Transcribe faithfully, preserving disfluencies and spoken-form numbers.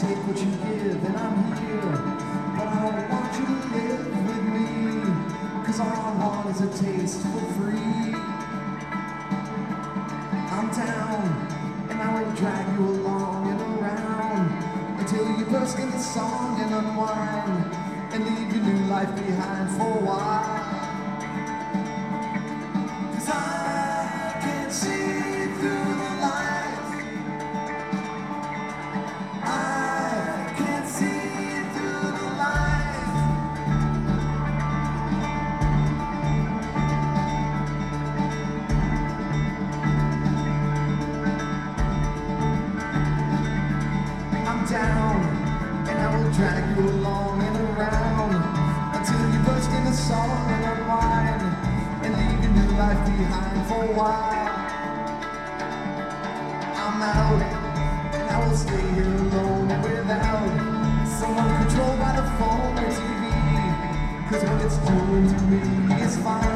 take what you give, and I'm here. But I don't want you to live with me, cause all I want is a taste for free. I'm down, and I will drag you along and around until you burst into song and unwind and leave your new life behind for a while. Cause I can see through the lies. I can see through the lies. I'm down, and I will drag you along and around until you burst into song and unwind and leave your new life behind for a while. I'm out, and I will stay here alone without someone controlled by the phone or T V, cause what it's doing to me is fine.